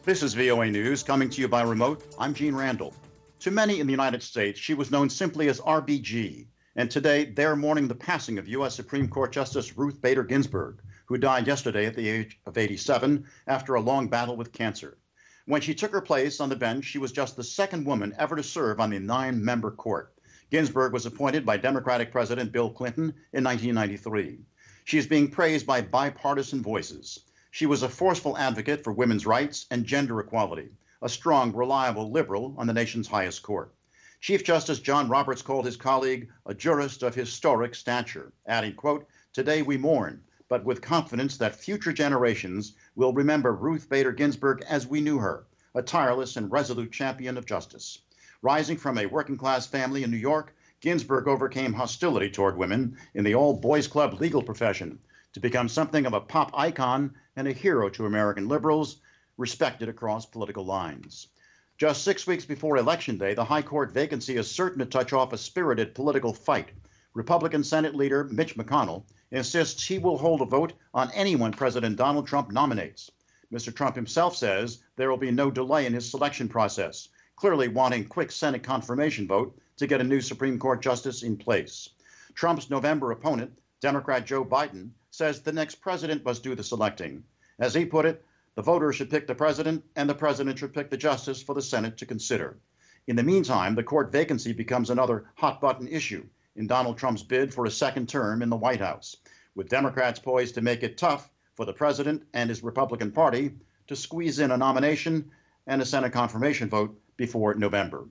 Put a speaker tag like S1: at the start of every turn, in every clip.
S1: This is VOA News coming to you by remote. I'm Gene Randall. To many in the United States, she was known simply as RBG. And today, they're mourning the passing of U.S. Supreme Court Justice Ruth Bader Ginsburg, who died yesterday at the age of 87 after a long battle with cancer. When she took her place on the bench, she was just the second woman ever to serve on the 9-member court. Ginsburg was appointed by Democratic President Bill Clinton in 1993. She is being praised by bipartisan voices. She was a forceful advocate for women's rights and gender equality, a strong, reliable liberal on the nation's highest court. Chief Justice John Roberts called his colleague a jurist of historic stature, adding, quote, "Today we mourn, but with confidence that future generations will remember Ruth Bader Ginsburg as we knew her, a tireless and resolute champion of justice." Rising from a working-class family in New York, Ginsburg overcame hostility toward women in the all-boys club legal profession to become something of a pop icon and a hero to American liberals, respected across political lines. Just 6 weeks before Election Day, the High Court vacancy is certain to touch off a spirited political fight. Republican Senate leader Mitch McConnell insists he will hold a vote on anyone President Donald Trump nominates. Mr. Trump himself says there will be no delay in his selection process, clearly wanting quick Senate confirmation vote to get a new Supreme Court justice in place. Trump's November opponent, Democrat Joe Biden, says the next president must do the selecting. As he put it, the voters should pick the president, and the president should pick the justice for the Senate to consider. In the meantime, the court vacancy becomes another hot-button issue in Donald Trump's bid for a second term in the White House, with Democrats poised to make it tough for the president and his Republican Party to squeeze in a nomination and a Senate confirmation vote before November.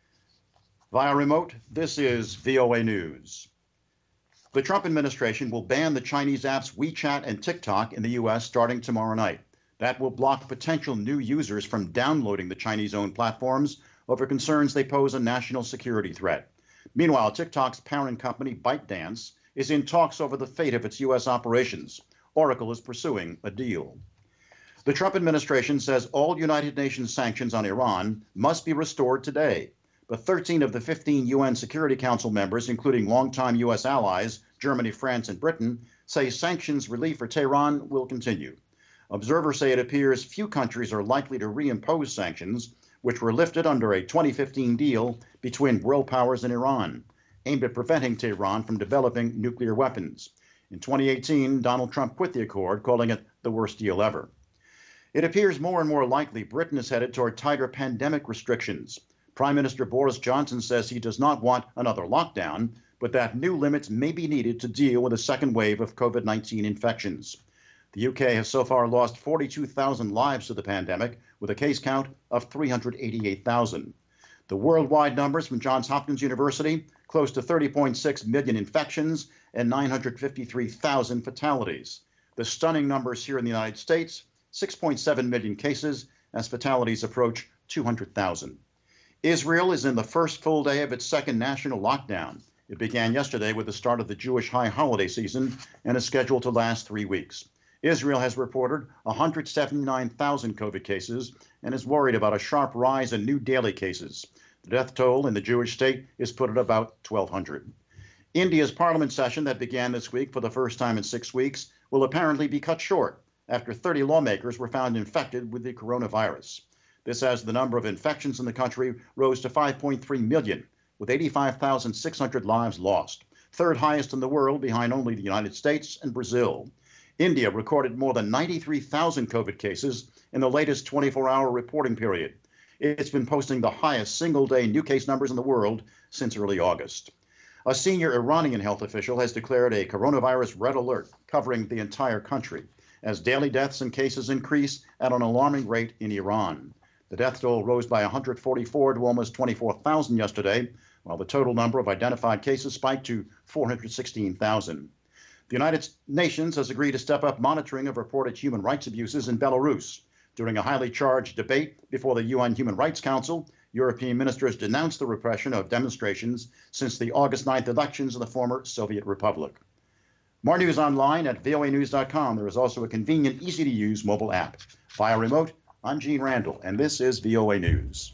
S1: Via remote, this is VOA News. The Trump administration will ban the Chinese apps WeChat and TikTok in the U.S. starting tomorrow night. That will block potential new users from downloading the Chinese-owned platforms over concerns they pose a national security threat. Meanwhile, TikTok's parent company, ByteDance, is in talks over the fate of its U.S. operations. Oracle is pursuing a deal. The Trump administration says all United Nations sanctions on Iran must be restored today. But 13 of the 15 UN Security Council members, including longtime U.S. allies, Germany, France, and Britain, say sanctions relief for Tehran will continue. Observers say it appears few countries are likely to reimpose sanctions, which were lifted under a 2015 deal between world powers and Iran, aimed at preventing Tehran from developing nuclear weapons. In 2018, Donald Trump quit the accord, calling it the worst deal ever. It appears more and more likely Britain is headed toward tighter pandemic restrictions. Prime Minister Boris Johnson says he does not want another lockdown, but that new limits may be needed to deal with a second wave of COVID-19 infections. The UK has so far lost 42,000 lives to the pandemic, with a case count of 388,000. The worldwide numbers from Johns Hopkins University, close to 30.6 million infections and 953,000 fatalities. The stunning numbers here in the United States, 6.7 million cases as fatalities approach 200,000. Israel is in the first full day of its second national lockdown. It began yesterday with the start of the Jewish high holiday season and is scheduled to last 3 weeks. Israel has reported 179,000 COVID cases and is worried about a sharp rise in new daily cases. The death toll in the Jewish state is put at about 1,200. India's parliament session that began this week for the first time in 6 weeks will apparently be cut short after 30 lawmakers were found infected with the coronavirus. This as the number of infections in the country rose to 5.3 million, with 85,600 lives lost, third highest in the world behind only the United States and Brazil. India recorded more than 93,000 COVID cases in the latest 24-hour reporting period. It's been posting the highest single-day new case numbers in the world since early August. A senior Iranian health official has declared a coronavirus red alert covering the entire country as daily deaths and cases increase at an alarming rate in Iran. The death toll rose by 144 to almost 24,000 yesterday, while the total number of identified cases spiked to 416,000. The United Nations has agreed to step up monitoring of reported human rights abuses in Belarus. During a highly charged debate before the UN Human Rights Council, European ministers denounced the repression of demonstrations since the August 9th elections in the former Soviet Republic. More news online at voanews.com. There is also a convenient, easy-to-use mobile app. Via remote, I'm Gene Randall, and this is VOA News.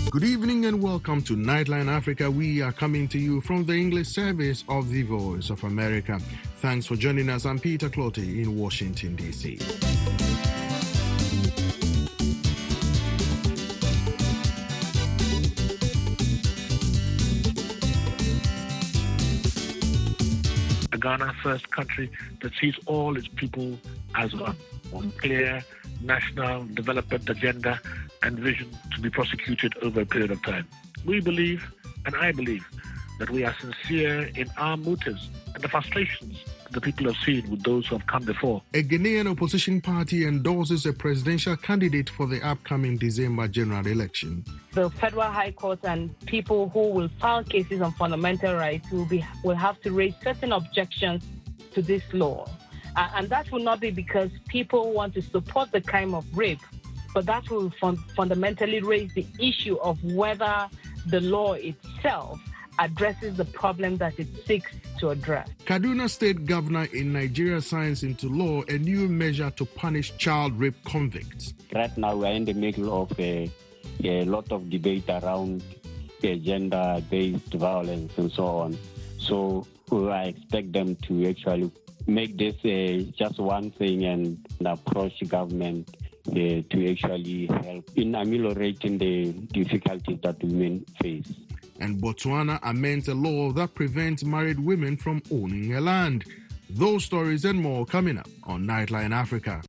S2: Good evening and welcome to Nightline Africa. We are coming to you from the English service of the Voice of America. Thanks for joining us. I'm Peter Clottey in Washington, D.C.
S3: Ghana, first country that sees all its people as one clear national development agenda and vision to be prosecuted over a period of time. We believe, and I believe, that we are sincere in our motives and the frustrations the people have seen with those who have come before.
S2: A Ghanaian opposition party endorses a presidential candidate for the upcoming December general election.
S4: The Federal High Court and people who will file cases on fundamental rights will have to raise certain objections to this law. And that will not be because people want to support the crime of rape, but that will fundamentally raise the issue of whether the law itself addresses the problem that it seeks to address.
S2: Kaduna State Governor in Nigeria signs into law a new measure to punish child rape convicts.
S5: Right now we are in the middle of a lot of debate around gender-based violence and so on. So I expect them to actually make this just one thing and approach the government to actually help in ameliorating the difficulties that women face.
S2: And Botswana amends a law that prevents married women from owning a land. Those stories and more coming up on Nightline Africa.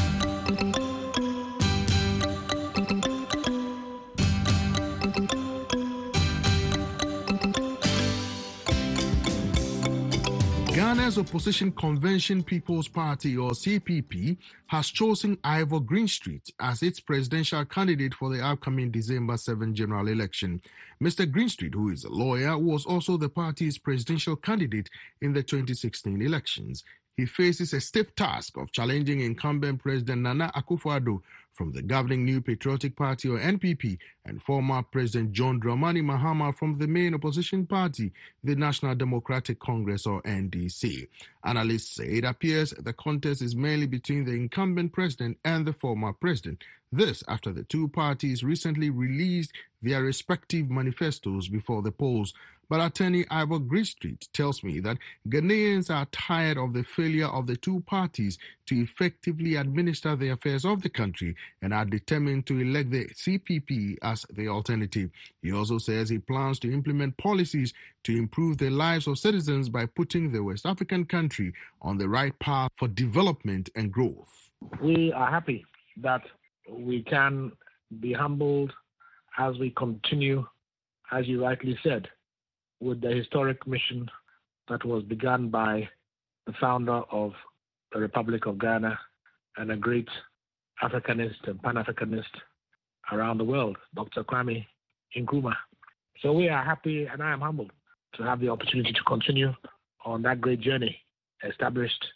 S2: Ghana's opposition convention People's Party, or CPP, has chosen Ivor Greenstreet as its presidential candidate for the upcoming December 7 general election. Mr. Greenstreet, who is a lawyer, was also the party's presidential candidate in the 2016 elections. He faces a stiff task of challenging incumbent President Nana Akufo-Addo from the governing New Patriotic Party, or NPP, and former President John Dramani Mahama from the main opposition party, the National Democratic Congress, or NDC. Analysts say it appears the contest is mainly between the incumbent president and the former president. This after the two parties recently released their respective manifestos before the polls. But attorney Ivor Greenstreet tells me that Ghanaians are tired of the failure of the two parties to effectively administer the affairs of the country and are determined to elect the CPP as the alternative. He also says he plans to implement policies to improve the lives of citizens by putting the West African country on the right path for development and growth.
S3: We are happy that we can be humbled as we continue, as you rightly said, with the historic mission that was begun by the founder of the Republic of Ghana and a great Africanist and Pan-Africanist around the world, Dr. Kwame Nkrumah. So we are happy, and I am humbled to have the opportunity to continue on that great journey established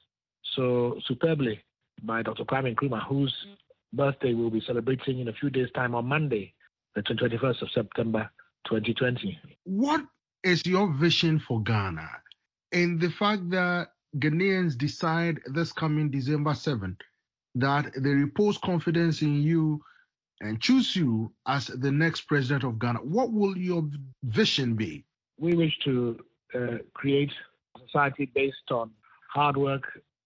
S3: so superbly by Dr. Kwame Nkrumah, whose birthday we'll be celebrating in a few days' time on Monday, the 21st of September, 2020.
S2: What is your vision for Ghana in the fact that Ghanaians decide this coming December 7th that they repose confidence in you and choose you as the next president of Ghana? What will your vision be?
S3: We wish to create a society based on hard work,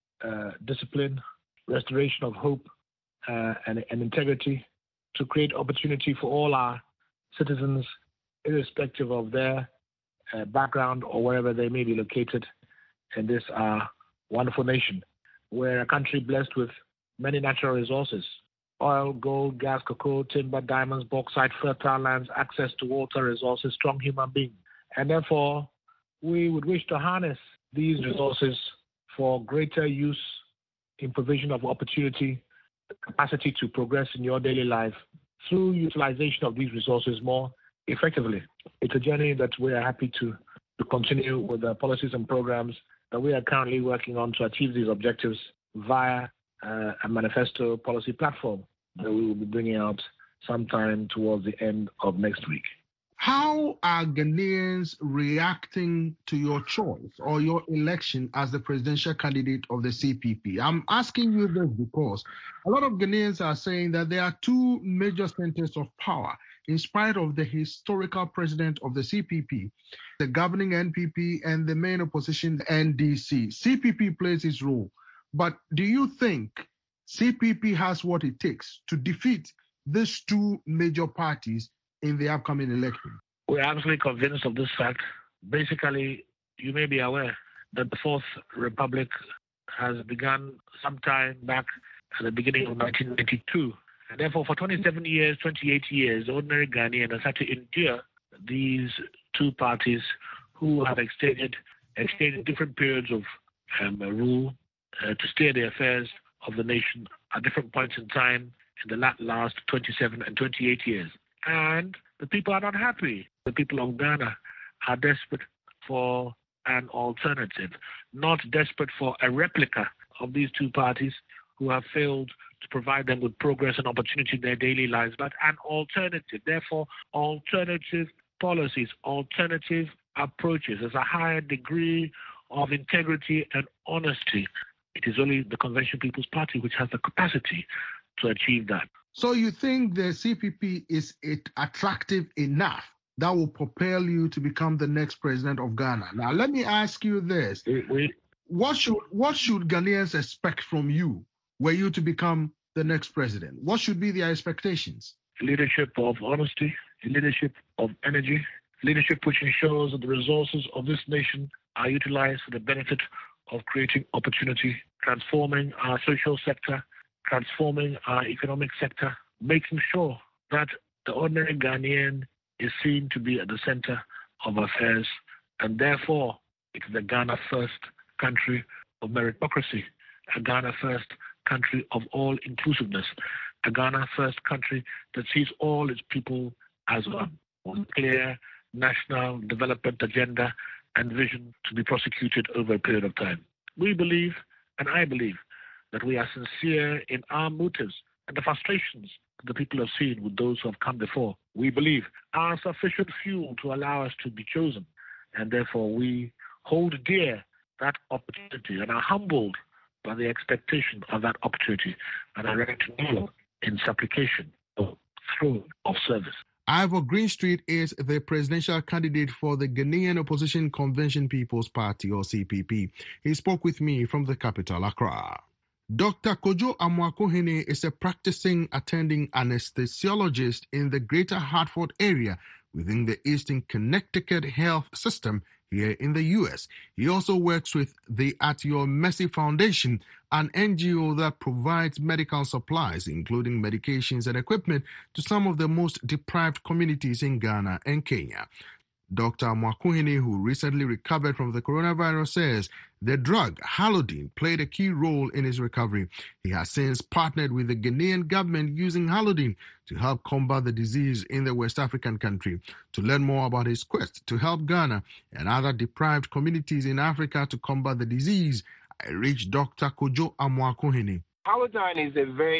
S3: discipline, restoration of hope, and integrity, to create opportunity for all our citizens, irrespective of their background or wherever they may be located in this wonderful nation. We're a country blessed with many natural resources: oil, gold, gas, cocoa, timber, diamonds, bauxite, fertile lands, access to water resources, strong human beings. And therefore, we would wish to harness these resources for greater use in provision of opportunity, capacity to progress in your daily life through utilization of these resources more effectively. It's a journey that we are happy to continue with the policies and programs that we are currently working on to achieve these objectives via a manifesto policy platform that we will be bringing out sometime towards the end of next week.
S2: How are Ghanaians reacting to your choice or your election as the presidential candidate of the CPP? I'm asking you this because a lot of Ghanaians are saying that there are two major centers of power in spite of the historical president of the CPP, the governing NPP, and the main opposition NDC. CPP plays its role. But do you think CPP has what it takes to defeat these two major parties in the upcoming election?
S3: We're absolutely convinced of this fact. Basically, you may be aware that the Fourth Republic has begun sometime back at the beginning of 1992. And therefore, for 27 years, 28 years, ordinary Ghanaians has had to endure these two parties who have extended different periods of rule to steer the affairs of the nation at different points in time in the last 27 and 28 years. And the people are not happy. The people of Ghana are desperate for an alternative, not desperate for a replica of these two parties who have failed to provide them with progress and opportunity in their daily lives, but an alternative. Therefore, alternative policies, alternative approaches. There's a higher degree of integrity and honesty. It is only the Convention People's Party which has the capacity to achieve that.
S2: So you think the CPP is attractive enough that will propel you to become the next president of Ghana? Now, let me ask you this. What should Ghanaians expect from you were you to become the next president? What should be their expectations?
S3: Leadership of honesty, leadership of energy, leadership which ensures that the resources of this nation are utilized for the benefit of creating opportunity, transforming our social sector, transforming our economic sector, making sure that the ordinary Ghanaian is seen to be at the center of affairs, and therefore it is a Ghana first country of meritocracy, a Ghana first country of all inclusiveness, a Ghana first country that sees all its people as one, with a clear national development agenda and vision to be prosecuted over a period of time. We believe, and I believe, that we are sincere in our motives, and the frustrations the people have seen with those who have come before, we believe, are sufficient fuel to allow us to be chosen. And therefore, we hold dear that opportunity and are humbled by the expectation of that opportunity and are ready to kneel in supplication of throne of service.
S2: Ivor Greenstreet is the presidential candidate for the Ghanaian Opposition Convention People's Party, or CPP. He spoke with me from the capital, Accra. Dr. Kojo Amoako-Hene is a practicing attending anesthesiologist in the Greater Hartford area within the Eastern Connecticut Health System here in the U.S. He also works with the At Your Mercy Foundation, an NGO that provides medical supplies, including medications and equipment, to some of the most deprived communities in Ghana and Kenya. Dr. Amoako-Hene, who recently recovered from the coronavirus, says the drug Halodyne played a key role in his recovery. He has since partnered with the Ghanaian government using Halodyne to help combat the disease in the West African country. To learn more about his quest to help Ghana and other deprived communities in Africa to combat the disease, I reached Dr. Kojo Amoako-Hene.
S6: Halodyne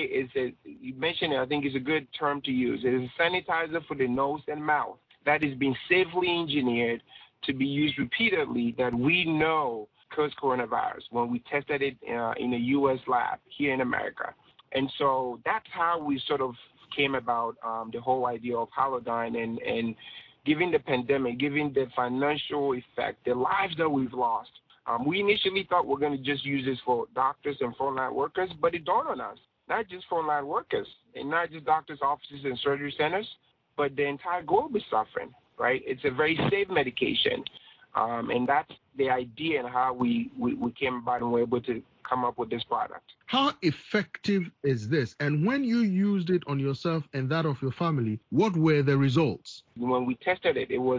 S6: you mentioned it, I think is a good term to use. It is a sanitizer for the nose and mouth that is being safely engineered to be used repeatedly that we know causes coronavirus when we tested it in a U.S. lab here in America. And so that's how we sort of came about the whole idea of Halodyne and given the pandemic, given the financial effect, the lives that we've lost. We initially thought we're going to just use this for doctors and frontline workers, but it dawned on us, not just frontline workers and not just doctors' offices and surgery centers, but the entire globe is suffering, right? It's a very safe medication. And that's the idea and how we came about and were able to come up with this product.
S2: How effective is this? And when you used it on yourself and that of your family, what were the results?
S6: When we tested it, it was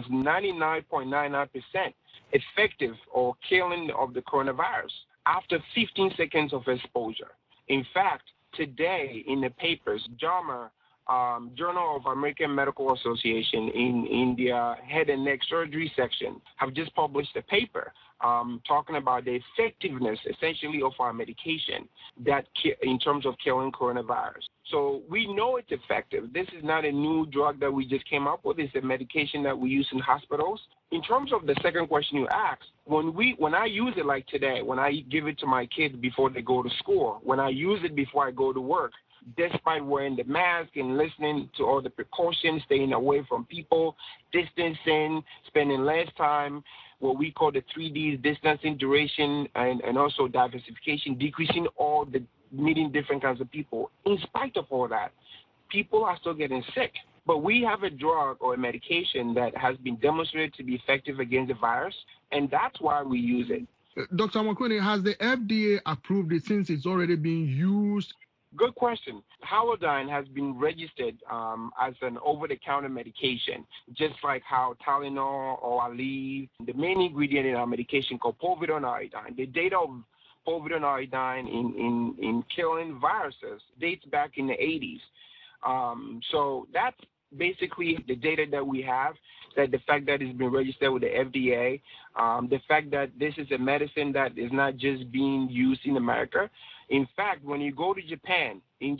S6: 99.99% effective or killing of the coronavirus after 15 seconds of exposure. In fact, today in the papers, JAMA, Journal of American Medical Association in their head and neck surgery section have just published a paper talking about the effectiveness essentially of our medication that in terms of killing coronavirus. So we know it's effective. This is not a new drug that we just came up with. It's a medication that we use in hospitals. In terms of the second question you asked, when I use it like today, when I give it to my kids before they go to school, when I use it before I go to work, despite wearing the mask and listening to all the precautions, staying away from people, distancing, spending less time, what we call the 3Ds, distancing, duration, and also diversification, decreasing all the meeting different kinds of people. In spite of all that, people are still getting sick. But we have a drug or a medication that has been demonstrated to be effective against the virus, and that's why we use it.
S2: Dr. Amoakohene, has the FDA approved it since it's already being used?
S6: Good question. Halodyne has been registered as an over-the-counter medication, just like how Tylenol or Aleve, the main ingredient in our medication called povidone iodine. The data of povidone iodine in killing viruses dates back in the 80s. So that's basically the data that we have, that the fact that it's been registered with the FDA, the fact that this is a medicine that is not just being used in America. In fact, when you go to Japan,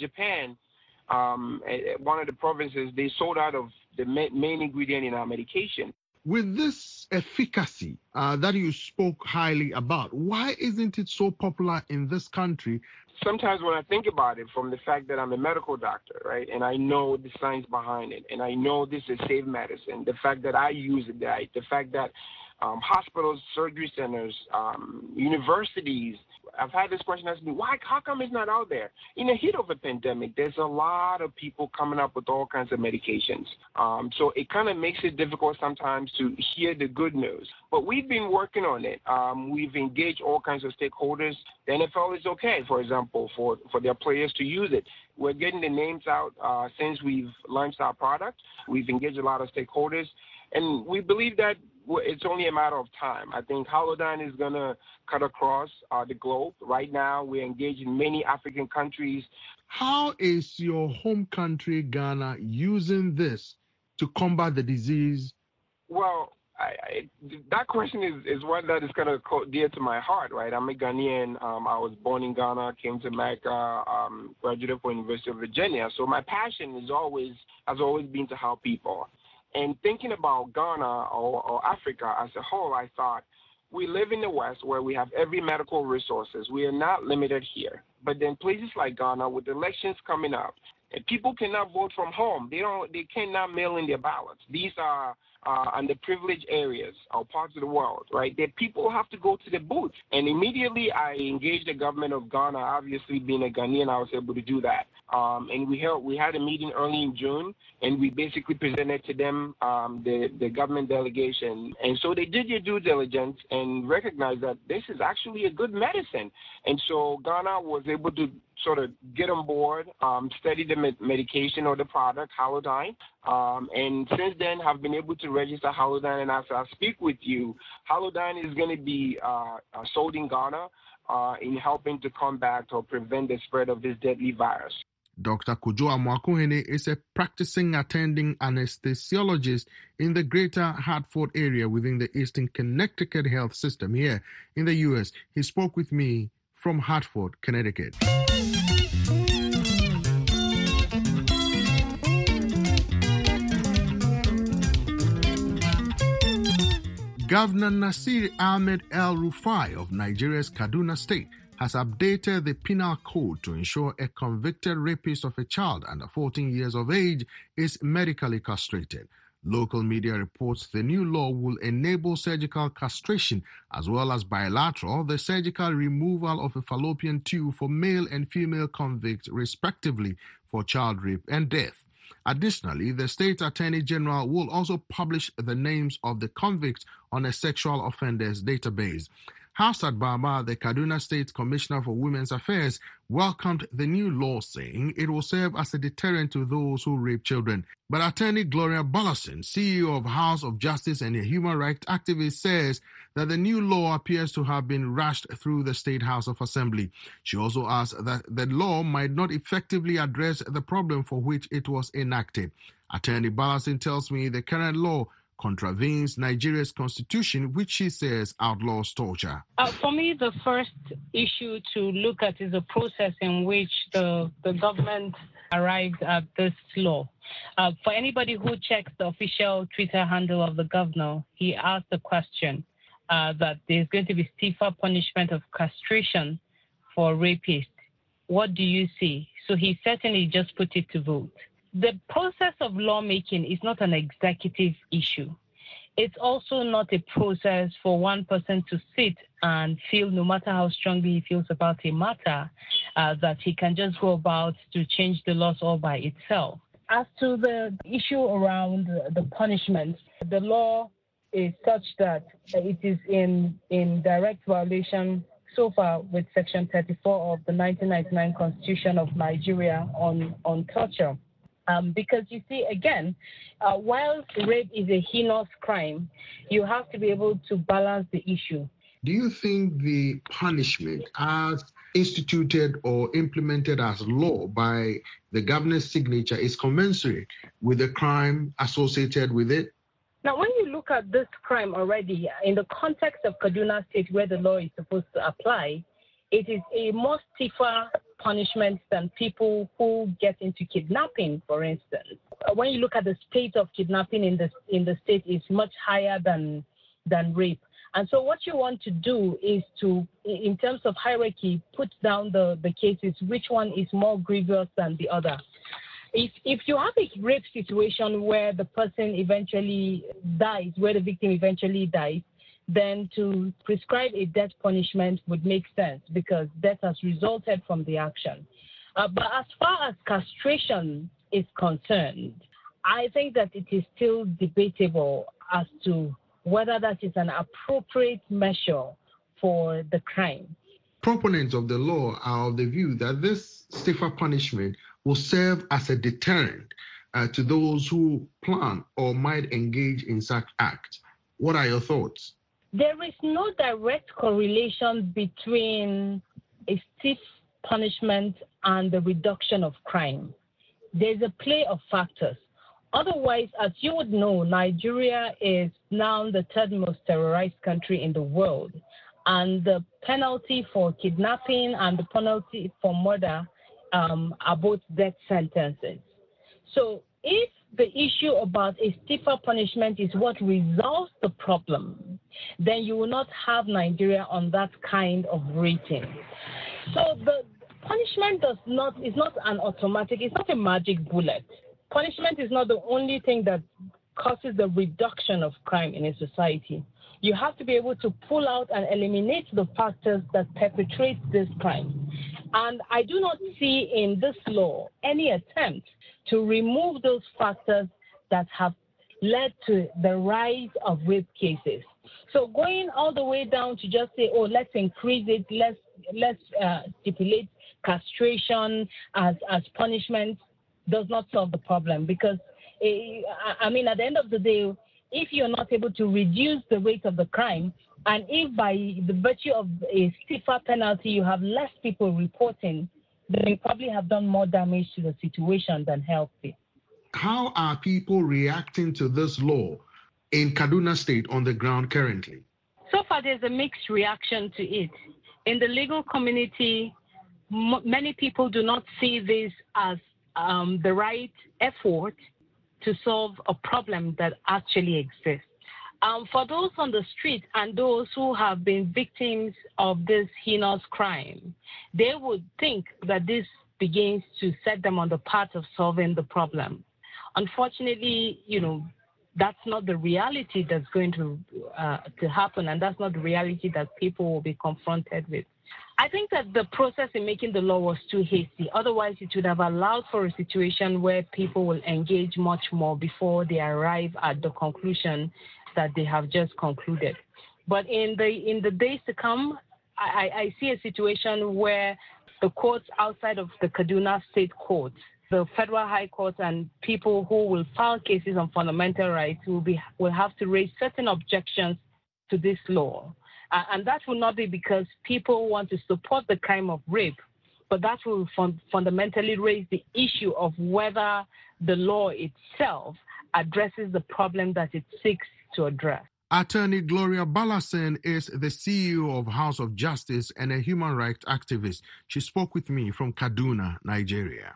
S6: one of the provinces, they sold out of the main ingredient in our medication.
S2: With this efficacy that you spoke highly about, why isn't it so popular in this country?
S6: Sometimes when I think about it, from the fact that I'm a medical doctor, right, and I know the science behind it, and I know this is safe medicine, the fact that I use it, the fact that hospitals, surgery centers, universities, I've had this question asked me, how come it's not out there? In the heat of a pandemic, there's a lot of people coming up with all kinds of medications. So it kind of makes it difficult sometimes to hear the good news. But we've been working on it. We've engaged all kinds of stakeholders. The NFL is okay, for example, for their players to use it. We're getting the names out since we've launched our product. We've engaged a lot of stakeholders. And we believe that it's only a matter of time. I think Halodyne is going to cut across the globe. Right now, we're engaged in many African countries.
S2: How is your home country, Ghana, using this to combat the disease?
S6: Well, that question is one that is kind of dear to my heart, right? I'm a Ghanaian. I was born in Ghana, came to America, graduated from University of Virginia. So my passion has always been to help people. And thinking about Ghana or Africa as a whole, I thought, we live in the West where we have every medical resources. We are not limited here. But then places like Ghana, with elections coming up, people cannot vote from home. They cannot mail in their ballots. These are underprivileged areas or parts of the world, right? That people have to go to the booth. And immediately I engaged the government of Ghana. Obviously, being a Ghanaian, I was able to do that. And we had a meeting early in June, and we basically presented to them the government delegation. And so they did their due diligence and recognized that this is actually a good medicine. And so Ghana was able to sort of get on board, study the medication or the product, Halodyne, and since then have been able to register Halodyne. And as I speak with you, Halodyne is going to be sold in Ghana in helping to combat or prevent the spread of this deadly virus.
S2: Dr. Kojo Amoakohene is a practicing attending anesthesiologist in the greater Hartford area within the Eastern Connecticut health system here in the U.S. He spoke with me from Hartford, Connecticut. Governor Nasir Ahmed El-Rufai of Nigeria's Kaduna State has updated the penal code to ensure a convicted rapist of a child under 14 years of age is medically castrated. Local media reports the new law will enable surgical castration as well as bilateral, the surgical removal of a fallopian tube for male and female convicts, respectively, for child rape and death. Additionally, the state attorney general will also publish the names of the convicts on a sexual offenders database. Hafsat Baba, the Kaduna State Commissioner for Women's Affairs, welcomed the new law, saying it will serve as a deterrent to those who rape children. But Attorney Gloria Balasin, CEO of House of Justice and a human rights activist, says that the new law appears to have been rushed through the State House of Assembly. She also asks that the law might not effectively address the problem for which it was enacted. Attorney Balasin tells me the current law contravenes Nigeria's constitution, which she says outlaws torture.
S4: For me, the first issue to look at is the process in which the government arrived at this law. For anybody who checks the official Twitter handle of the governor, he asked the question that there's going to be stiffer punishment of castration for rapists. what do you see? So he certainly just put it to vote. The process of lawmaking is not an executive issue. It's also not a process for one person to sit and feel, no matter how strongly he feels about a matter, that he can just go about to change the laws all by itself. As to the issue around the punishment, the law is such that it is in direct violation so far with Section 34 of the 1999 Constitution of Nigeria on torture. Because you see, again, while rape is a heinous crime, you have to be able to balance the issue.
S2: Do you think the punishment as instituted or implemented as law by the governor's signature is commensurate with the crime associated with it?
S4: Now, when you look at this crime already, in the context of Kaduna State, where the law is supposed to apply, it is a more stiffer punishment than people who get into kidnapping, for instance. When you look at the state of kidnapping in the state, is much higher than rape. And so what you want to do is to, in terms of hierarchy, put down the cases, which one is more grievous than the other. If you have a rape situation where the person eventually dies, where the victim eventually dies, then to prescribe a death punishment would make sense because death has resulted from the action. But as far as castration is concerned, I think that it is still debatable as to whether that is an appropriate measure for the crime.
S2: Proponents of the law are of the view that this stiffer punishment will serve as a deterrent to those who plan or might engage in such acts. What are your thoughts?
S4: There is no direct correlation between a stiff punishment and the reduction of crime. There's a play of factors. Otherwise, as you would know, Nigeria is now the third most terrorized country in the world. And the penalty for kidnapping and the penalty for murder are both death sentences. So if the issue about a stiffer punishment is what resolves the problem, then you will not have Nigeria on that kind of rating. So the punishment is not an automatic, it's not a magic bullet. Punishment is not the only thing that causes the reduction of crime in a society. You have to be able to pull out and eliminate the factors that perpetrate this crime. And I do not see in this law any attempt to remove those factors that have led to the rise of rape cases. So going all the way down to just say, oh, let's increase it, let's stipulate castration as punishment does not solve the problem because, I mean, at the end of the day, if you're not able to reduce the rate of the crime, and if by the virtue of a stiffer penalty you have less people reporting, then you probably have done more damage to the situation than helping.
S2: How are people reacting to this law in Kaduna State on the ground currently?
S4: So far, there's a mixed reaction to it. In the legal community, many people do not see this as the right effort to solve a problem that actually exists. For those on the street and those who have been victims of this heinous crime, they would think that this begins to set them on the path of solving the problem. Unfortunately, that's not the reality that's going to happen, and that's not the reality that people will be confronted with. I think that the process in making the law was too hasty. Otherwise, it would have allowed for a situation where people will engage much more before they arrive at the conclusion that they have just concluded. But in the days to come, I see a situation where the courts outside of the Kaduna State courts, the Federal High Court, and people who will file cases on fundamental rights will have to raise certain objections to this law. And that will not be because people want to support the crime of rape, but that will fundamentally raise the issue of whether the law itself addresses the problem that it seeks to address.
S2: Attorney Gloria Balasen is the CEO of House of Justice and a human rights activist. She spoke with me from Kaduna, Nigeria.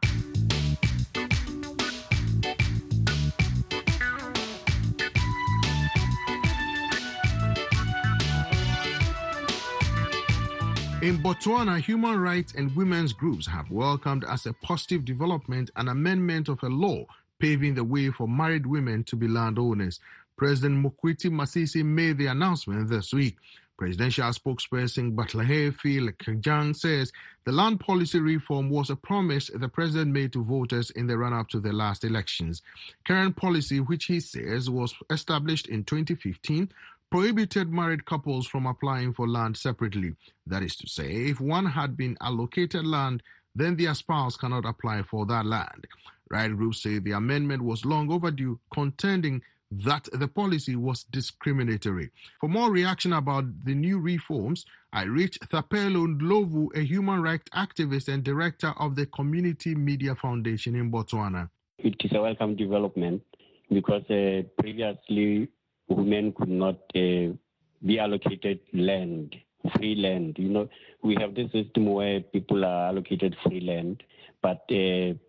S2: In Botswana, human rights and women's groups have welcomed as a positive development an amendment of a law paving the way for married women to be landowners. President Mokwiti Masisi made the announcement this week. Presidential spokesperson Batlahe Phil Kajang says the land policy reform was a promise the president made to voters in the run-up to the last elections. Current policy, which he says was established in 2015, prohibited married couples from applying for land separately. That is to say, if one had been allocated land, then their spouse cannot apply for that land. Right groups say the amendment was long overdue, contending that the policy was discriminatory. For more reaction about the new reforms, I reached Thapelo Ndlovu, a human rights activist and director of the Community Media Foundation in Botswana.
S5: It is a welcome development because previously women could not be allocated land, free land. You know, we have this system where people are allocated free land, but in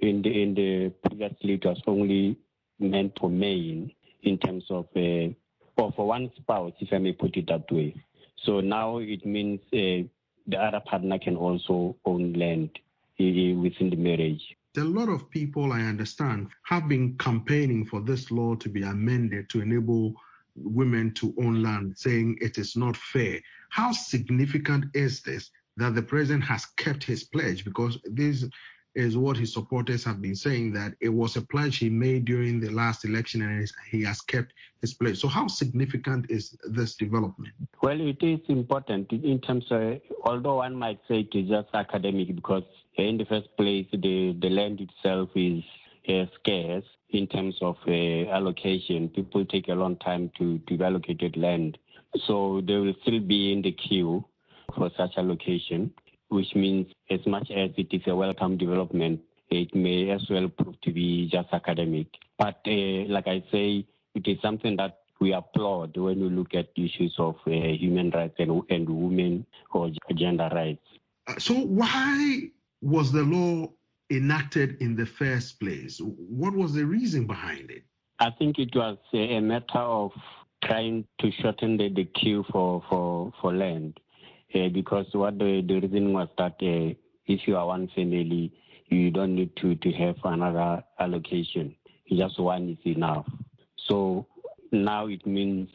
S5: the previously it was only meant for men in terms of for one spouse, if I may put it that way. So now it means the other partner can also own land within the marriage.
S2: A lot of people, I understand, have been campaigning for this law to be amended to enable women to own land, saying it is not fair. How significant is this that the president has kept his pledge? Because this is what his supporters have been saying, that it was a pledge he made during the last election and he has kept his pledge. So how significant is this development?
S5: Well, it is important in terms of, although one might say it is just academic, because in the first place, the land itself is scarce in terms of allocation. People take a long time to be allocated land. So they will still be in the queue for such allocation, which means as much as it is a welcome development, it may as well prove to be just academic. But like I say, it is something that we applaud when we look at issues of human rights and women or gender rights.
S2: So why was the law enacted in the first place? What was the reason behind it?
S5: I think it was a matter of trying to shorten the queue for land. Because what the reason was that if you are one family, you don't need to have another allocation. Just one is enough. So now it means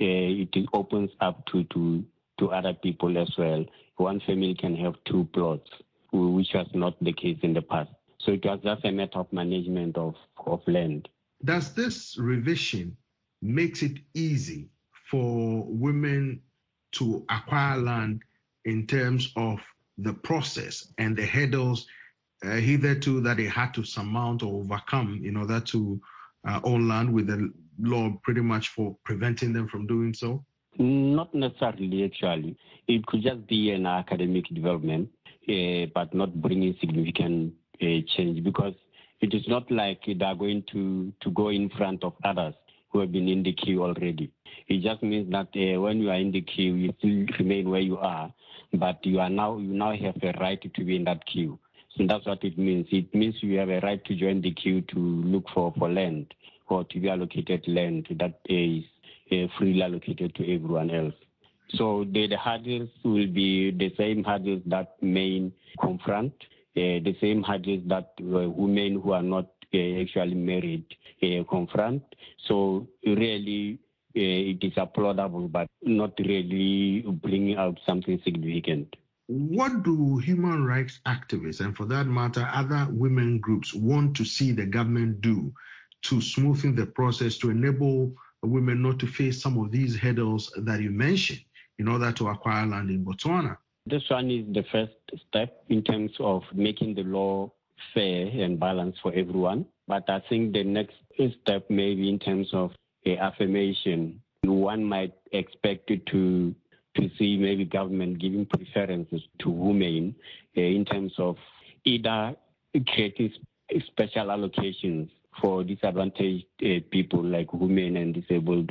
S5: it opens up to other people as well. One family can have two plots, which was not the case in the past. So it was just a matter of management of land.
S2: Does this revision makes it easy for women to acquire land in terms of the process and the hurdles hitherto that they had to surmount or overcome in order to own land, with the law pretty much for preventing them from doing so?
S5: Not necessarily, actually. It could just be an academic development, but not bringing significant change, because it is not like they are going to go in front of others who have been in the queue already. It just means that when you are in the queue, you still remain where you are, but you now have a right to be in that queue. So that's what it means. It means you have a right to join the queue to look for land or to be allocated land that is freely allocated to everyone else. So the hurdles will be the same hurdles that men confront, the same hurdles that women who are not actually married confront. So really, it is applaudable, but not really bringing out something significant.
S2: What do human rights activists, and for that matter, other women groups, want to see the government do to smoothen the process to enable women not to face some of these hurdles that you mentioned in order to acquire land in Botswana?
S5: This one is the first step in terms of making the law fair and balanced for everyone. But I think the next step may be in terms of affirmation. One might expect to see maybe government giving preferences to women in terms of either creating special allocations for disadvantaged people like women and disabled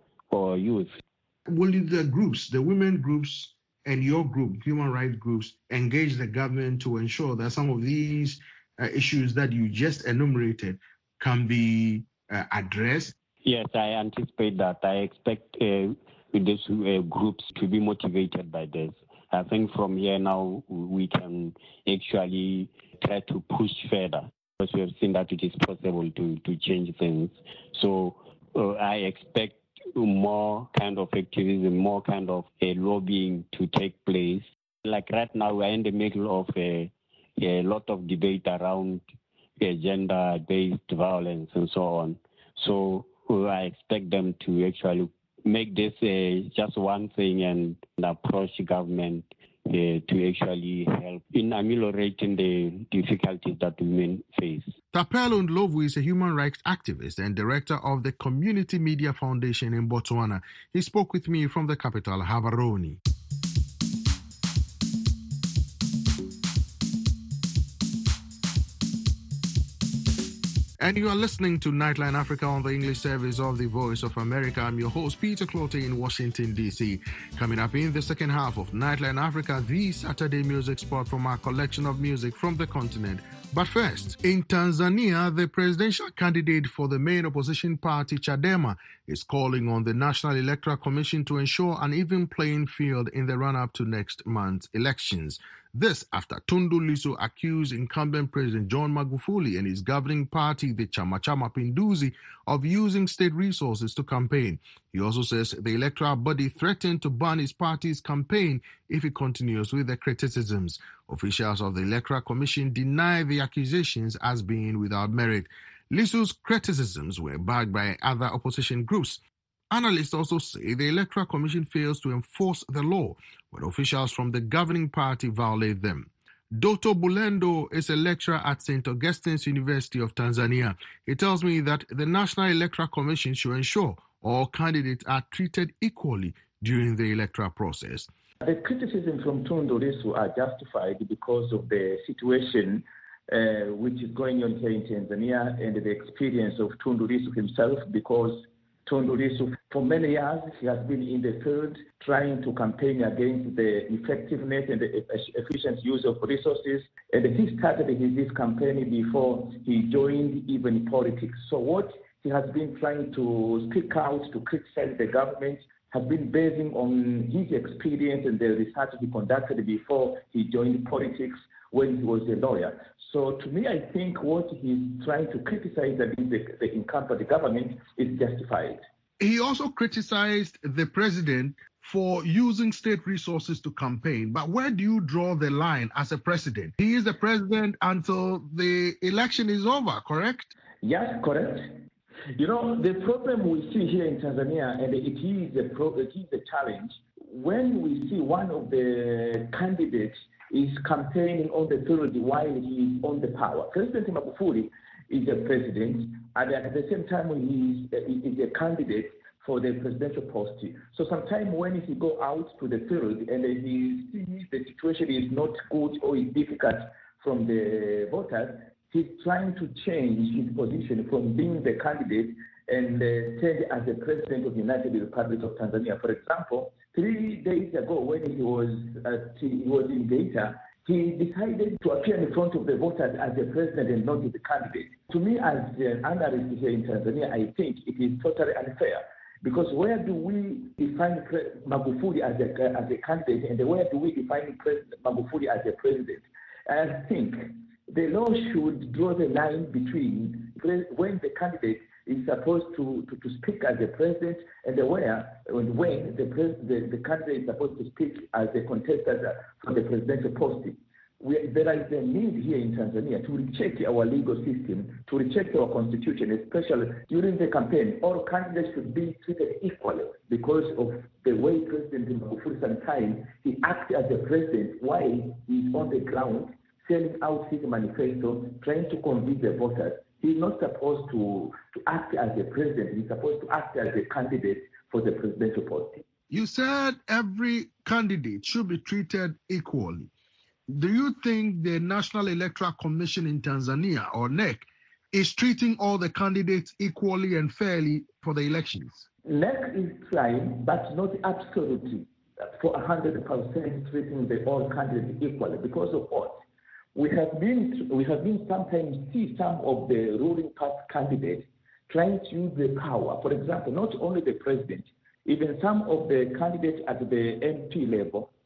S5: or youth.
S2: Will the groups, the women groups and your group, human rights groups, engage the government to ensure that some of these issues that you just enumerated can be addressed?
S5: Yes, I anticipate that. I expect these groups to be motivated by this I think from here now we can actually try to push further, because we have seen that it is possible to change things. So I expect more kind of activism, more kind of lobbying to take place. Like right now, we're in the middle of a lot of debate around gender-based violence and so on. So I expect them to actually make this just one thing and approach government to actually help in ameliorating the difficulties that women face.
S2: Tapelo Ndlovu is a human rights activist and director of the Community Media Foundation in Botswana. He spoke with me from the capital, Gaborone. And you are listening to Nightline Africa on the English service of the Voice of America. I'm your host, Peter Clote in Washington, D.C. Coming up in the second half of Nightline Africa, the Saturday music spot from our collection of music from the continent. But first, in Tanzania, the presidential candidate for the main opposition party, Chadema, is calling on the National Electoral Commission to ensure an even playing field in the run-up to next month's elections. This after Tundu Lissu accused incumbent President John Magufuli and his governing party, the Chama cha Mapinduzi, of using state resources to campaign. He also says the electoral body threatened to ban his party's campaign if he continues with the criticisms. Officials of the Electoral Commission deny the accusations as being without merit. Lissu's criticisms were backed by other opposition groups. Analysts also say the Electoral Commission fails to enforce the law when officials from the governing party violate them. Doto Bulendo is a lecturer at St. Augustine's University of Tanzania. He tells me that the National Electoral Commission should ensure all candidates are treated equally during the electoral process.
S7: The criticism from Tundu Lissu are justified because of the situation which is going on here in Tanzania and the experience of Tundu Lissu himself, because Tundu Lissu, for many years, he has been in the field trying to campaign against the effectiveness and the efficient use of resources. And he started his campaign before he joined even politics. So what he has been trying to speak out to criticize the government has been basing on his experience and the research he conducted before he joined politics when he was a lawyer. So to me, I think what he's trying to criticize against the incumbent government is justified.
S2: He also criticized the president for using state resources to campaign. But where do you draw the line as a president? He is the president until the election is over, correct?
S7: Yes, correct. You know, the problem we see here in Tanzania, and it is a challenge, when we see one of the candidates is campaigning on the field while he is on the power. President Magufuli is a president, and at the same time he is a candidate for the presidential post. So sometimes when he go out to the field and he sees the situation is not good or is difficult from the voters, he's trying to change his position from being the candidate and stand as the president of the United Republic of Tanzania. For example, 3 days ago when he was in Geita, he decided to appear in front of the voters as the president and not as the candidate. To me, as an analyst here in Tanzania, I think it is totally unfair. Because where do we define Magufuli as a candidate, and where do we define Magufuli as a president? I think the law should draw the line between when the candidate is supposed to speak as a president and when the candidate is supposed to speak as a contestant for the presidential post. There is a need here in Tanzania to recheck our legal system, to recheck our constitution, especially during the campaign. All candidates should be treated equally because of the way President Magufuli sometimes he acts as a president while he's on the ground, selling out his manifesto, trying to convince the voters. He's not supposed to act as a president. He's supposed to act as a candidate for the presidential post.
S2: You said every candidate should be treated equally. Do you think the National Electoral Commission in Tanzania, or NEC, is treating all the candidates equally and fairly for the elections?
S7: NEC is trying, but not absolutely, for 100% treating all candidates equally. Because of what? We have been sometimes see some of the ruling party candidates trying to use the power. For example, not only the president, even some of the candidates at the MP level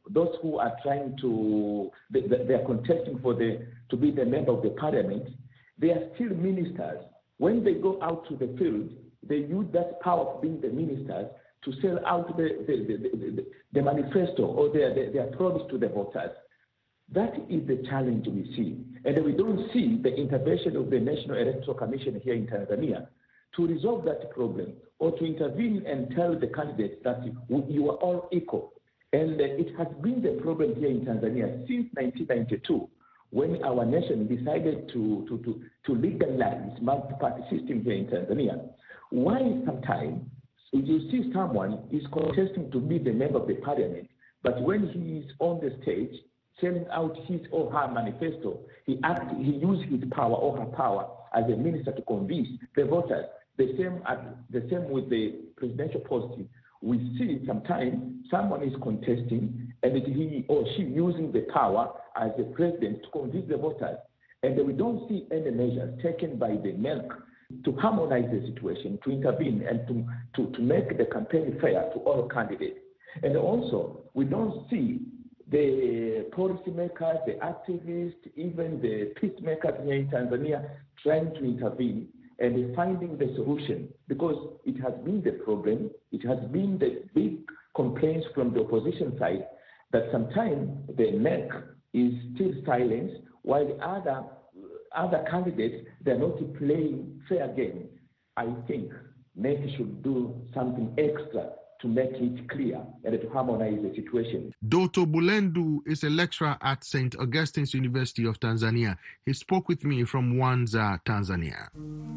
S7: those who are trying to, they are contesting to be the member of the parliament, they are still ministers. When they go out to the field, they use that power of being the ministers to sell out the manifesto or their promise to the voters. That is the challenge we see. And we don't see the intervention of the National Electoral Commission here in Tanzania to resolve that problem or to intervene and tell the candidates that you are all equal. And it has been the problem here in Tanzania since 1992, when our nation decided to legalize multi-party system here in Tanzania. Why sometimes you see someone is contesting to be the member of the parliament, but when he is on the stage selling out his or her manifesto, he uses his power or her power as a minister to convince the voters. The same with the presidential post. We see sometimes someone is contesting and he or she using the power as a president to convince the voters. And we don't see any measures taken by the MELC to harmonize the situation, to intervene and to make the campaign fair to all candidates. And also, we don't see the policymakers, the activists, even the peacemakers here in Tanzania trying to intervene and finding the solution, because it has been the problem, it has been the big complaints from the opposition side that sometimes the MEC is still silent while the other candidates, they're not playing fair game. I think MEC should do something extra to make it clear and to harmonize the situation.
S2: Doto Bulendu is a lecturer at St. Augustine's University of Tanzania. He spoke with me from Mwanza, Tanzania.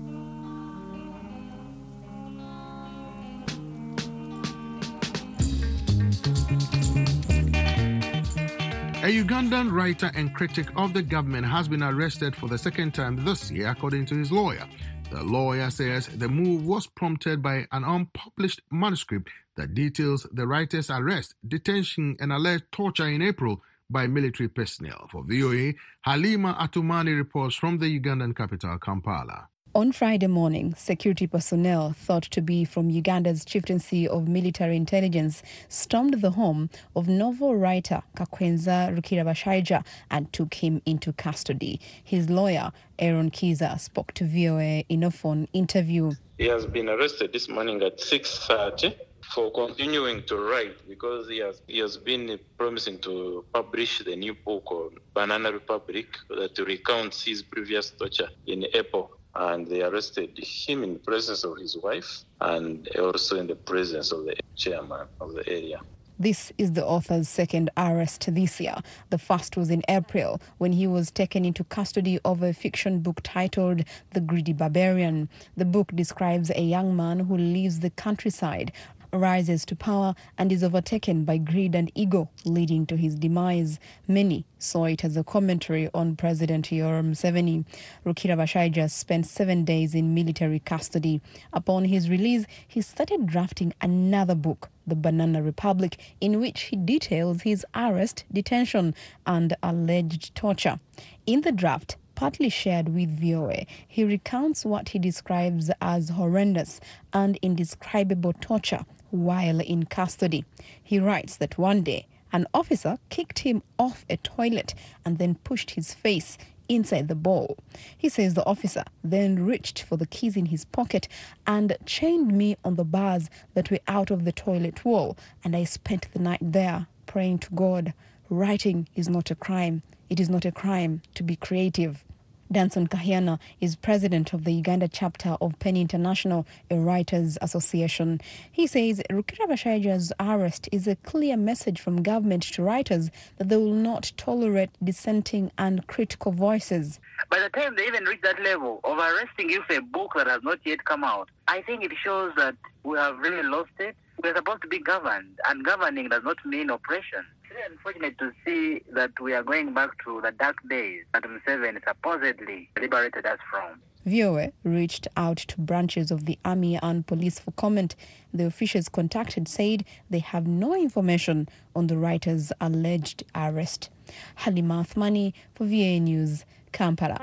S2: A Ugandan writer and critic of the government has been arrested for the second time this year, according to his lawyer. The lawyer says the move was prompted by an unpublished manuscript that details the writer's arrest, detention, and alleged torture in April by military personnel. For VOA, Halima Atumani reports from the Ugandan capital, Kampala.
S8: On Friday morning, security personnel thought to be from Uganda's Chieftaincy of Military Intelligence stormed the home of novel writer Kakwenza Rukirabashaija and took him into custody. His lawyer, Aaron Kiza, spoke to VOA in a phone interview.
S9: He has been arrested this morning at 6:30 for continuing to write, because he has been promising to publish the new book on Banana Republic that recounts his previous torture in April. And they arrested him in the presence of his wife and also in the presence of the chairman of the area.
S8: This is the author's second arrest this year. The first was in April, when he was taken into custody of a fiction book titled The Greedy Barbarian. The book describes a young man who leaves the countryside, rises to power, and is overtaken by greed and ego, leading to his demise. Many saw it as a commentary on President Yoweri Museveni. Rukirabashaija spent 7 days in military custody. Upon his release, he started drafting another book, The Banana Republic, in which he details his arrest, detention, and alleged torture. In the draft, partly shared with VOA, he recounts what he describes as horrendous and indescribable torture while in custody. He writes that one day, an officer kicked him off a toilet and then pushed his face inside the bowl. He says the officer then reached for the keys in his pocket and chained me on the bars that were out of the toilet wall, and I spent the night there praying to God. Writing is not a crime. It is not a crime to be creative. Danson Kahiana is president of the Uganda chapter of Penny International, a writers' association. He says Rukirabashaija's arrest is a clear message from government to writers that they will not tolerate dissenting and critical voices.
S10: By the time they even reach that level of arresting you for a book that has not yet come out, I think it shows that we have really lost it. We're supposed to be governed, and governing does not mean oppression. It's very unfortunate to see that we are going back to the dark days that Museveni supposedly liberated us from.
S8: VOA reached out to branches of the army and police for comment. The officials contacted said they have no information on the writer's alleged arrest. Halima Athmani for VOA News, Kampala.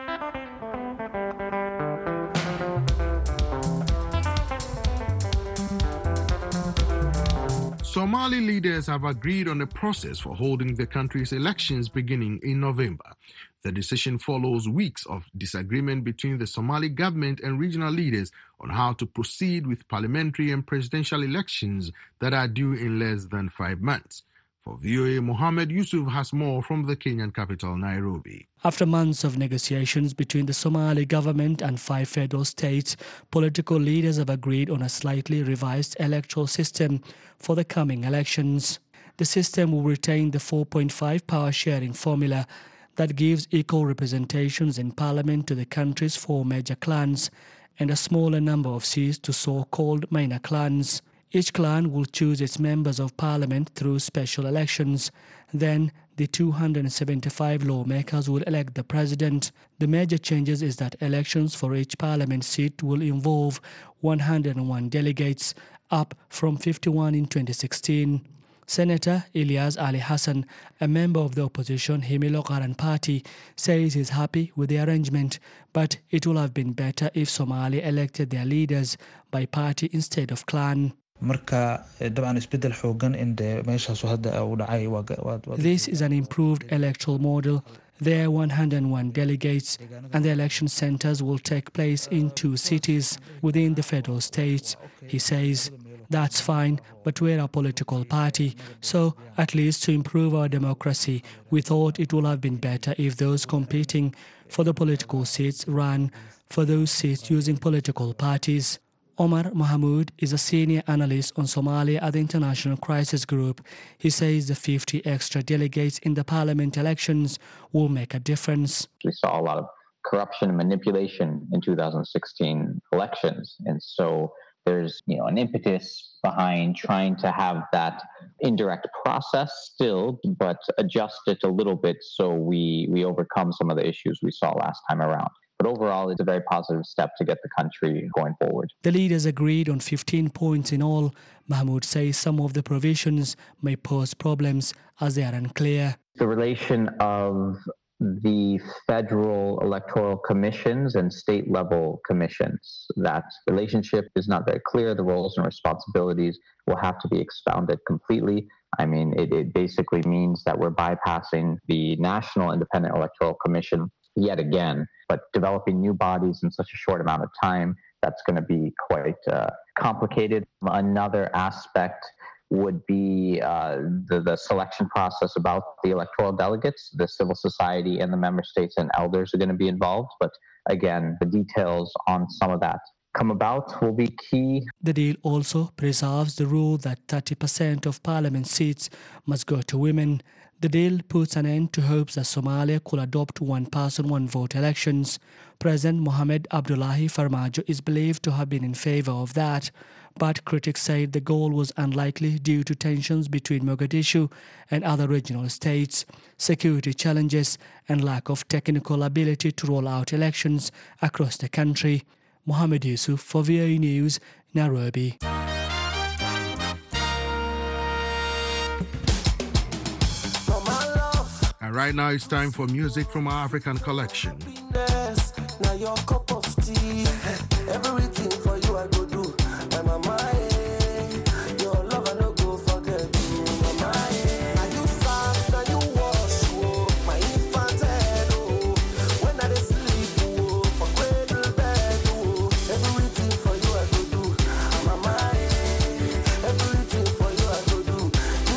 S2: Somali leaders have agreed on a process for holding the country's elections beginning in November. The decision follows weeks of disagreement between the Somali government and regional leaders on how to proceed with parliamentary and presidential elections that are due in less than 5 months. For VOA, Mohammed Yusuf has more from the Kenyan capital, Nairobi.
S11: After months of negotiations between the Somali government and 5 federal states, political leaders have agreed on a slightly revised electoral system for the coming elections. The system will retain the 4.5 power-sharing formula that gives equal representations in parliament to the country's 4 major clans and a smaller number of seats to so-called minor clans. Each clan will choose its members of parliament through special elections. Then, the 275 lawmakers will elect the president. The major changes is that elections for each parliament seat will involve 101 delegates, up from 51 in 2016. Senator Ilyas Ali Hassan, a member of the opposition Himilo Qaran party, says he's happy with the arrangement, but it would have been better if Somalia elected their leaders by party instead of clan. This is an improved electoral model. There are 101 delegates, and the election centers will take place in 2 cities within the federal states. He says, that's fine, but we're a political party, so at least to improve our democracy, we thought it would have been better if those competing for the political seats ran for those seats using political parties. Omar Mahmoud is a senior analyst on Somalia at the International Crisis Group. He says the 50 extra delegates in the parliament elections will make a difference.
S12: We saw a lot of corruption and manipulation in 2016 elections, and so there's an impetus behind trying to have that indirect process still, but adjust it a little bit so we overcome some of the issues we saw last time around. But overall, it's a very positive step to get the country going forward.
S11: The leaders agreed on 15 points in all. Mahmoud says some of the provisions may pose problems as they are unclear.
S12: The relation of the federal electoral commissions and state-level commissions, that relationship is not very clear. The roles and responsibilities will have to be expounded completely. I mean, it basically means that we're bypassing the National Independent Electoral Commission yet again, but developing new bodies in such a short amount of time, that's going to be quite complicated. Another aspect would be the selection process about the electoral delegates. The civil society and the member states and elders are going to be involved, but again, the details on some of that come about will be key.
S11: The deal also preserves the rule that 30% of parliament seats must go to women. The deal puts an end to hopes that Somalia could adopt one-person, one-vote elections. President Mohamed Abdullahi Farmajo is believed to have been in favor of that, but critics say the goal was unlikely due to tensions between Mogadishu and other regional states, security challenges, and lack of technical ability to roll out elections across the country. Mohammed Yusuf for VOA News, Nairobi.
S2: And right now it's time for music from our African collection.
S13: Now your cup of tea, everything for you I go do. My mama, your love I no go forget you. Mama, now you fast, now you wash, my infant head, when I sleep, for cradle bed, everything for you I go do. Mama, everything for you I go do.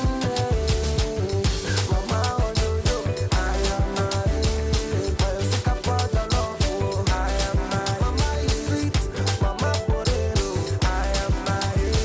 S13: Mama, I am sick about your love. Mama, you sweet, Mama, potato. I am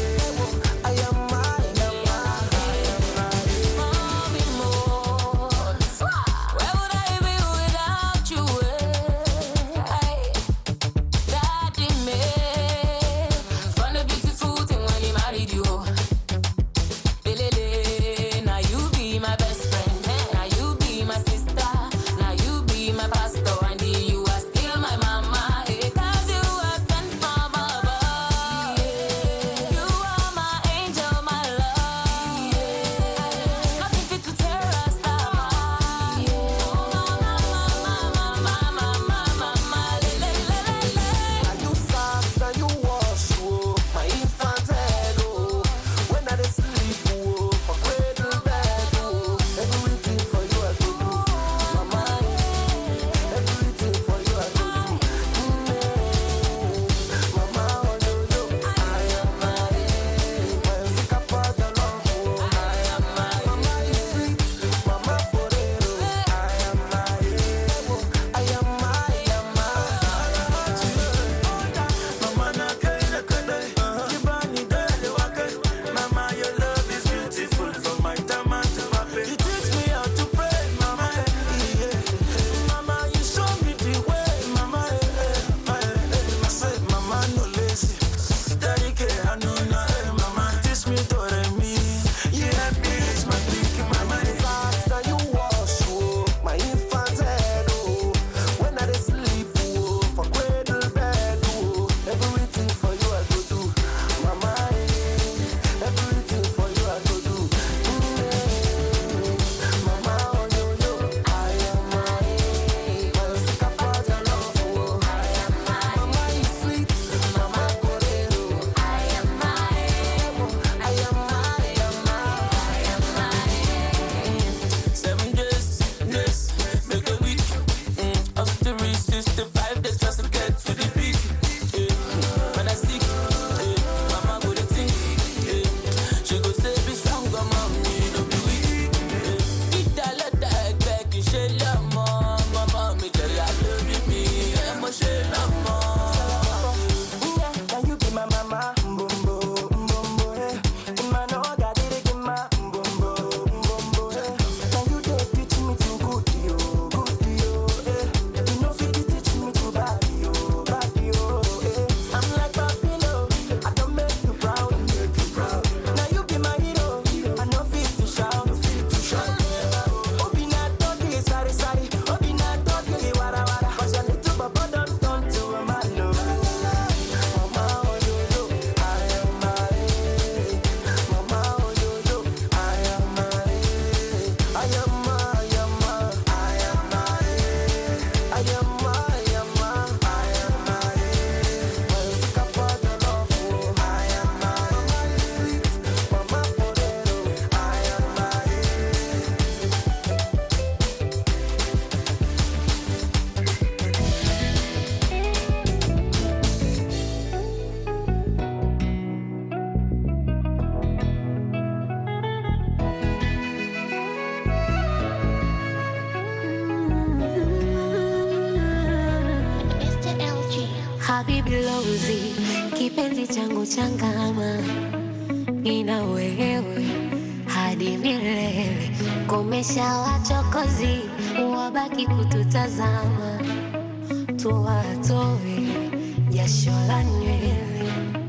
S14: Habibi Lozi, kipenzi changu changama, nina wewe hadi milele. Komesha wachokozi, wabaki kututazama, tuwatoe jasho la nywele.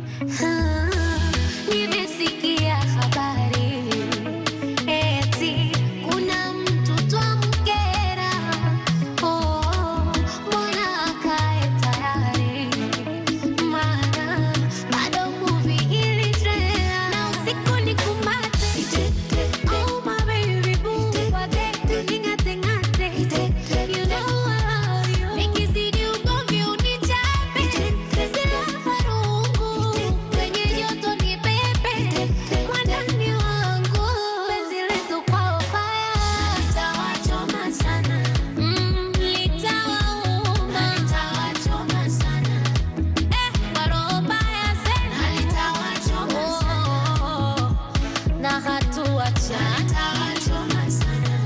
S14: Nimesikia habari eti kuna mtu twamkera. Mbona akae tayari, maana bado movie iliendelea. Na usiku nikumate, oh my baby boo, wage ningate ngate, you know I love you. Nikizidi ugomvi unichape, sila farungu, kwenye joto ni pepe, mwandani wangu, penzi letu kwa ubaya litawachoma sana, litawauma, litawachoma sana, kwa roho mbaya sana litawachoma sana, na hatuachana litawachoma sana.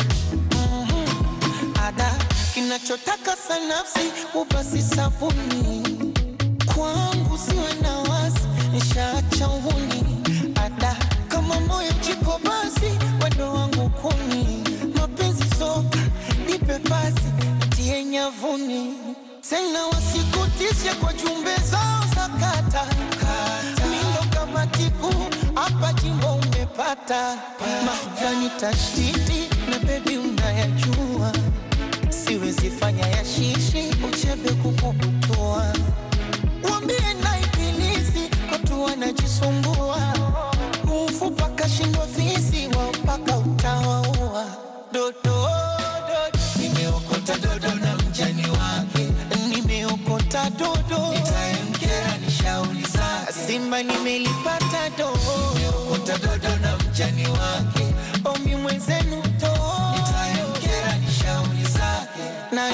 S13: Ada kinachotaka sanafsi upasi sabuni, kwangu siwe na wasi, nishaacha uhuni. Ada kama moyo jiko basi, wendo wangu kuni, mapenzi soka nipe pasi, tie nyavuni. Tena wasikutishe kwa jumbe zao za kata mindo kama tiku, hapa jimbo umepata mahujani tashtiti, na baby unayajua siwezi fanya ya shishi, uchebe kukubutua. Wambie na ibilisi watu wanajisumbua, mfupa kashindwa fisi wao mpaka utawaua. Dodo nimeokota dodo na mjani wake, nimeokota dodo nitaemkera ni shauri zake. Simba nimelipata dodo, nimeokota dodo na mjani wake, omi mwenzenu dodo nitaemkera ni shauri zake, na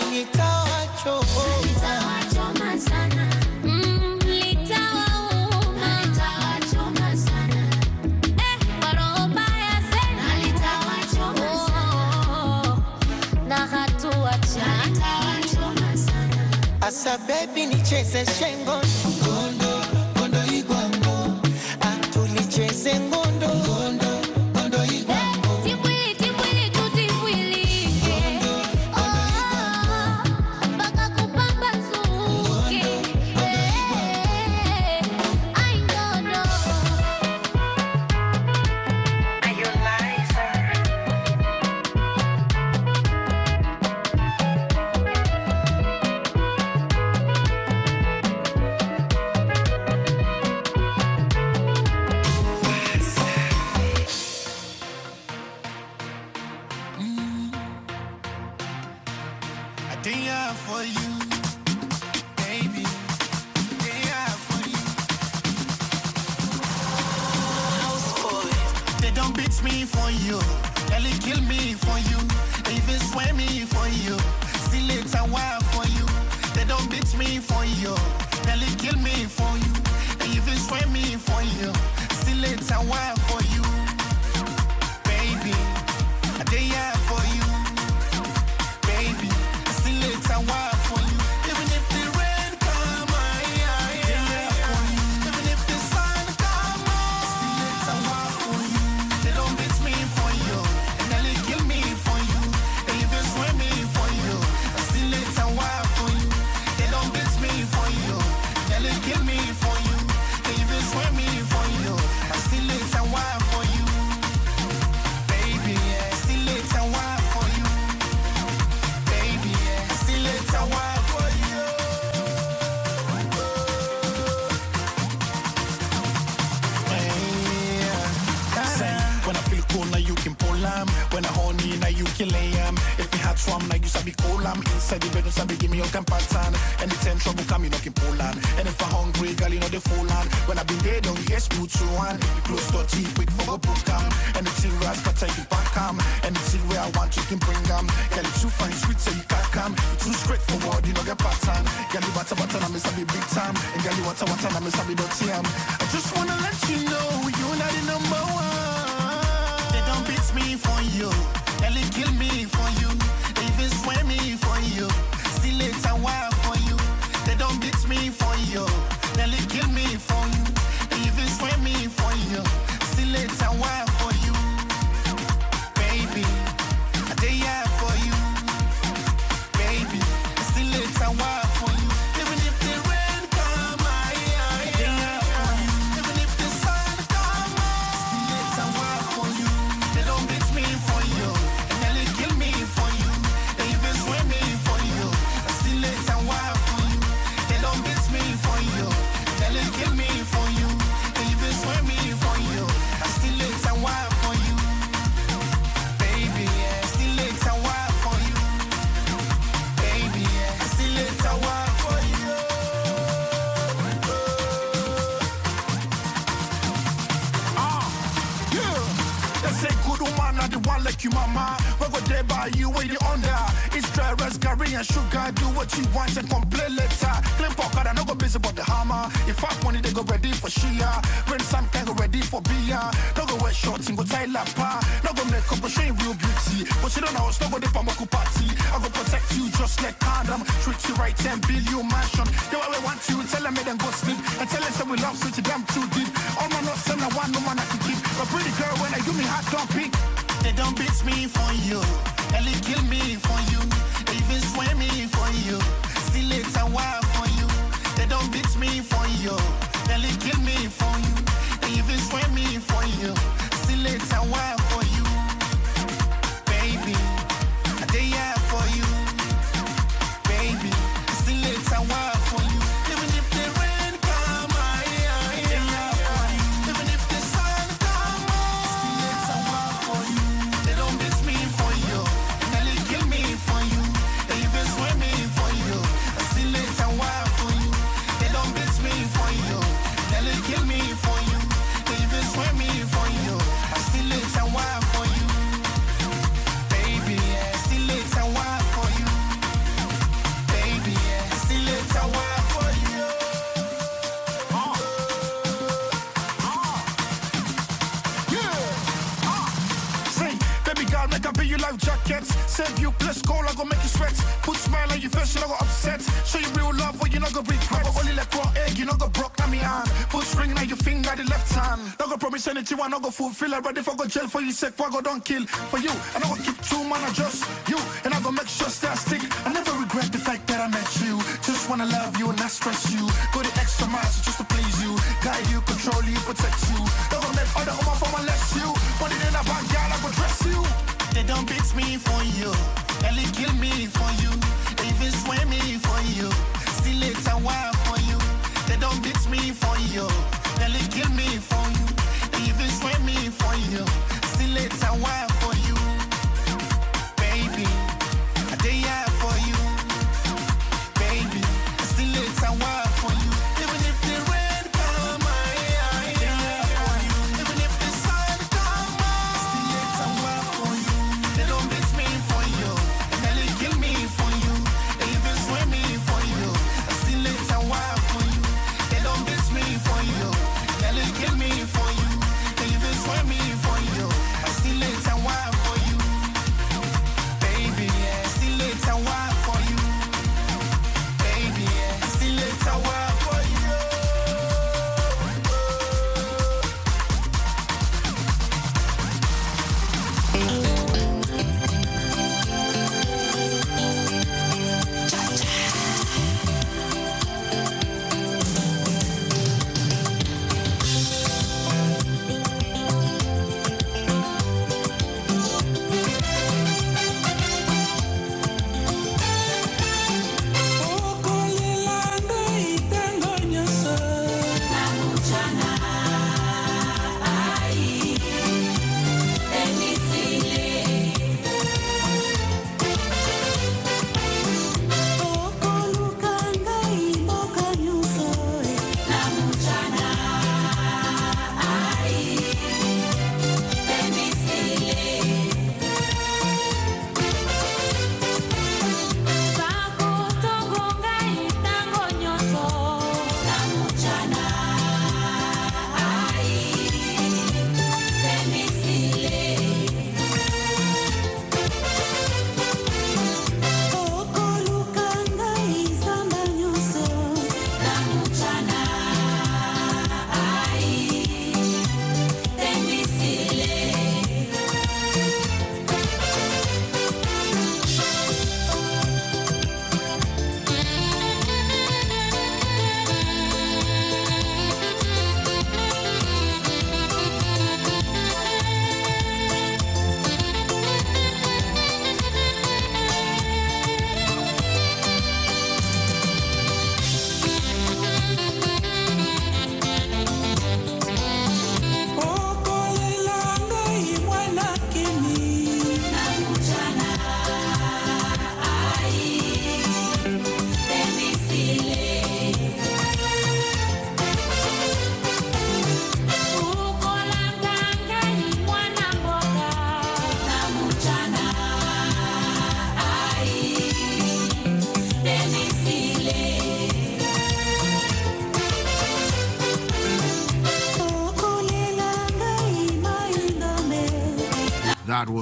S14: Litawachoma sana, litawauma, litawachoma sana, kwa roho mbaya sana litawachoma sana, na hatuachana litawachoma sana.
S13: asa baby nicheze shengo ngondo, ngondo igwango, atulicheze ngondo, ngondo, ngondo igwango.
S14: Timbwili, timbwili, tutimbwili, mpaka kupambazuke. I know.
S13: Are you liar?
S15: I day out for you, baby. Day out for you. They don't beat me for you, nearly kill me for you. They even swear me for you, still it's a while for you. They don't beat me for you, nearly kill me for you. They even swear me for you, still it's a while for you. Baby, I day out for you. Baby, still it's a while for you. Even if the rain come, for you. Even if the sun come, still it's a while for you. They don't beat me for you, and nearly kill me for you. They even swear me for you, still it's a while for you. They don't beat me for you, nearly kill me for you. They even swear me for you, still it's a while for you. Baby, still it's a while for you. Baby, still it's a while for you. Say, when I feel cool, now you can pull 'em. When I horny, now you can lay 'em. If you had swam, now you sabi cool 'em. Inside the bedroom, sabi give me your pattern. Anytime trouble come, you know can pull 'em. And if I hungry, girl, you know the full on. When I been there, don't get smooth to one. If you close door, tea quick for a book 'em. And it's in ras, but take it back 'em. And it's in where I want, you can bring 'em. Girl, you too fine, sweet, so you can't come. You too straightforward, you know get pattern. Girl, you butter, I miss a big time. And girl, you water, I miss a bit dirty. I just wanna let you know you're not the number one. They don't beat me for you, nearly kill me for you. They even swear me for you, still it's a while for you. They don't beat me for you. Nearly kill me for you. Even swear me for you. Still later why for you. Baby, I day yeah for you. Baby, still later why for you. Even if the rain come, I day yeah for you. Even if the sun come, still later why for you. They don't beat me for you. They nearly kill me for you. They even swear me for you. Still later why for you. They don't beat me for you. They nearly kill me for you. They even swear me for you. Still later why for you. Baby, yeah, still later why for you. Baby, yeah, still later why for you. Yeah. They say good woman and the one like you, mama. We go there by you, where you under. It's dry rice, curry and sugar. Do what you want and complain later. Clean pocket, I no go busy about the hammer. If I money, they go ready for Shia. When some can go ready for beer. No go wear shorts and go tie lapa. No go make up a shame real beauty. But you don't know, it's no go dip on my party. I go protect you just like condom. Treat you right, 10 billion mansion. The way we want you, tell them make them go sleep. And tell us that we love switch them too deep. All my not send one no man I can keep. A pretty girl when I do me hot don't pick. They don't beat me for you. They kill me for you. They even swear me for you. Still later why for you. They don't beat me for you. They kill me for you. They even swear me for you. Still later why for you. Baby, I day yeah for you. Baby, still later why for you. Even if the rain come, I day yeah for you. Even if the sun come, still later why for you. They don't beat me for you. They kill me for you. They even swear me for you. Still later why for you. They don't beat me for you. They kill me for you. They even swear me for you. Still later why for you. Baby, yeah, still later why for you. Baby, yeah, still later why for you. Say, baby girl, make up your life jackets. Save you plus cold, I go make you sweat. Put smile on your face, you not go upset. Show you real love, or you not go regret. I go only like raw egg, you not go broke, na me hand. Put ring on your finger, the left hand. Not go promise anything, I not go fulfill. I ready for go jail for you, sick, for I go don't kill. For you, I not go keep true, man, I just you. And I go make sure stay stick. I never regret the fact that I met you. Just wanna love you and not stress you. Go the extra miles just to please you. Guide you, control you, protect you. Don't go make other woman for molest you. Put it in a bag, girl, I go dress you. They don't beat me for you. They kill me for you. They even swear me for you. Still later why for you. They don't beat me for you. They kill me for you. They even swear me for you. Still later why for you. Baby, I day yeah for you. Baby, still later why for you. Even if the rain come, I day yeah for you. Even if the sun come, still later why for you. They don't beat me for you. They kill me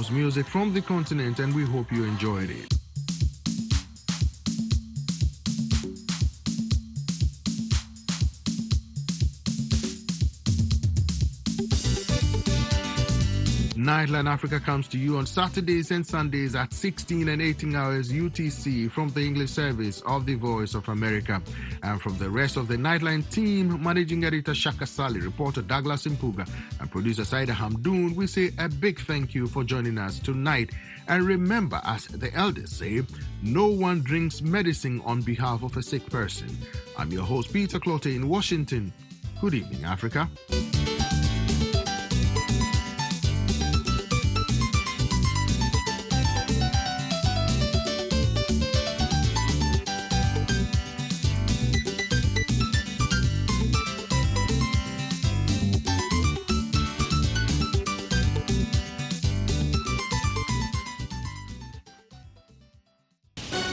S2: was music from the continent, and we hope you enjoyed it. Nightline Africa comes to you on Saturdays and Sundays at 16 and 18 hours UTC from the English service of the Voice of America. And from the rest of the Nightline team, Managing Editor Shaka Sali, reporter Douglas Impuga, and producer Saida Hamdoun, we say a big thank you for joining us tonight. And remember, as the elders say, no one drinks medicine on behalf of a sick person. I'm your host, Peter Clotte in Washington. Good evening, Africa.